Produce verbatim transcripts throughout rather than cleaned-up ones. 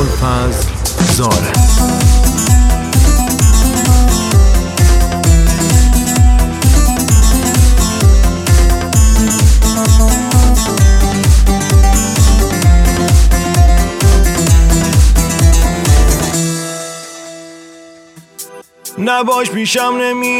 ابوالفضل زاره. نباش پیشم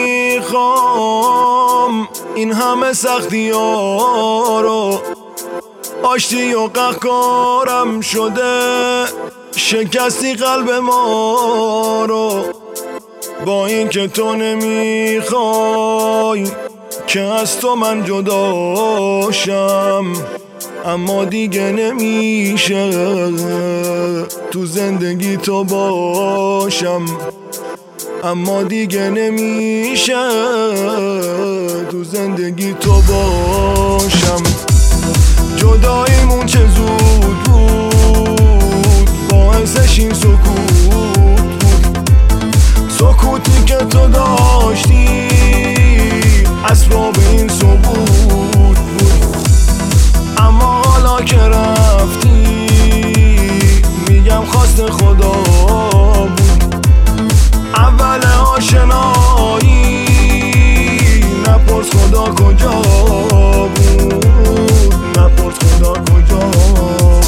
نمیخوام این همه سختی ها رو، آشتی و قهقارم شده، شکستی قلب ما رو. با این که تو نمیخوای که از تو من جداشم، اما دیگه نمیشه تو زندگی تو باشم، اما دیگه نمیشه تو زندگی تو باشم. جداییمون چه زود بود، باعثش این سکوت بود، سکوتی که تو داشتی اسباب این ثبوت بود. اما حالا که رفتی میگم خواست خدا بود. اول آشنایی نپرس خدا کجا بود، نپرس خدا کجا بود.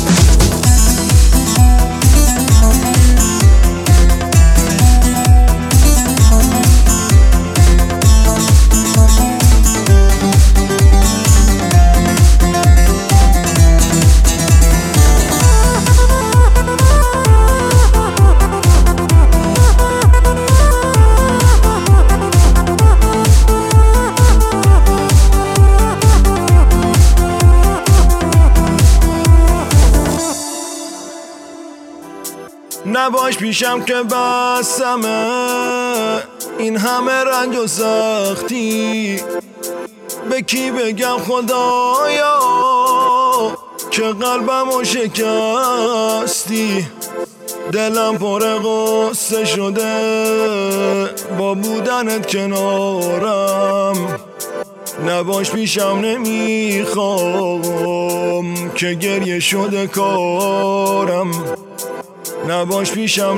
نباش پیشم که بسمه این همه رنج و سختی، به کی بگم خدایا که قلبمو شکستی. دلم پر غصه شده با بودنت کنارم، نباش پیشم نمیخوام که گریه شده کارم، نباش پیشم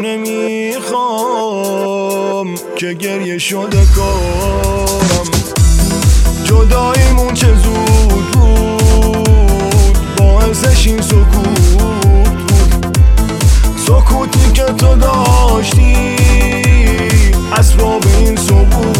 نمیخوام که گریه شده کارم. جداییمون چه زود بود، باعثش این سکوت بود، سکوتی که تو داشتی اسباب این ثبوت